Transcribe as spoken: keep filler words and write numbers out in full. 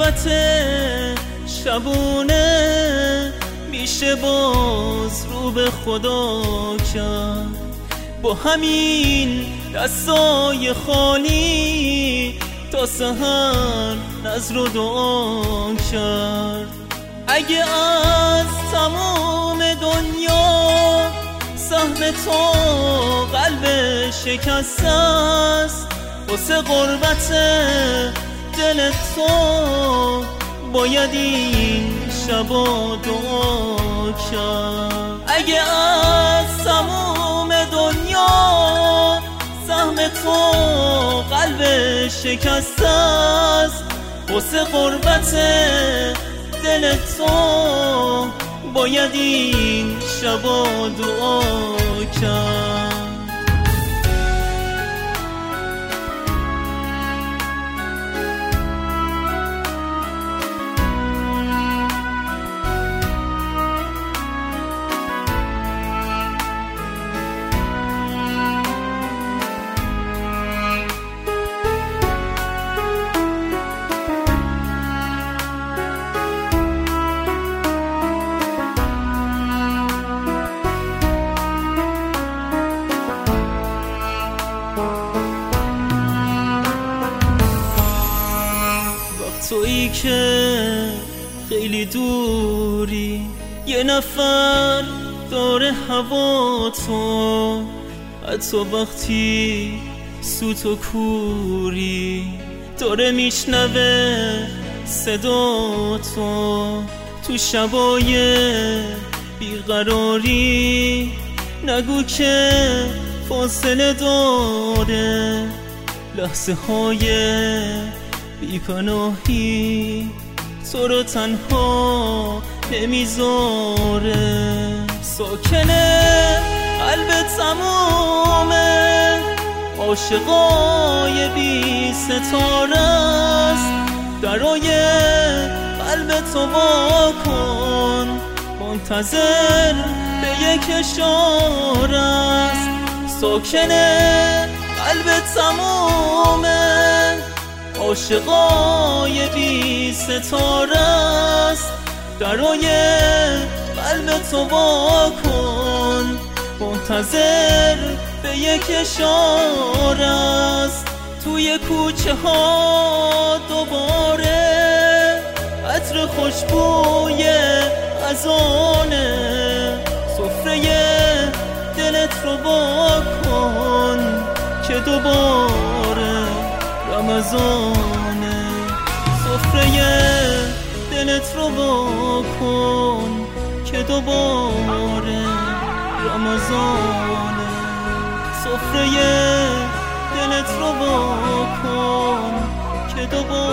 غربت شبونه میشه باز رو به خدا کرد، با همین دستای خالی تا سحر نذر و دعا کرد. اگه از تمام دنیا سهم تو قلب شکست است، واسه غربت دل تو باید این شبا دعا کرد. اگه از تمام دنیا سهم تو قلب شکست است، واسه غربت دل تو باید این شبا دعا کرد. تویی که خیلی دوری، یه نفر داره هوا تو، حتی وقتی سوت و کوری داره میشنوه صدا تو. تو شبای بیقراری نگو که فاصله داره، لحظه های بی‌پناهی تو رو تنها نمیذاره. ساکنه قلب تمام عاشقای بی ستاره است، درای قلب تو وا کن، منتظر به یک اشاره است. ساکنه قلب تمام عاشقای بی ستاره است، درای قلب تو وا کن، منتظر به یک اشاره است. توی کوچه ها دوباره عطر خوشبوی خزانه، سفره دلت رو وا کن که دوباره رمضانه. سفره دلت رو وا کن که دوباره رمضانه. سفره دلت رو وا کن که دوباره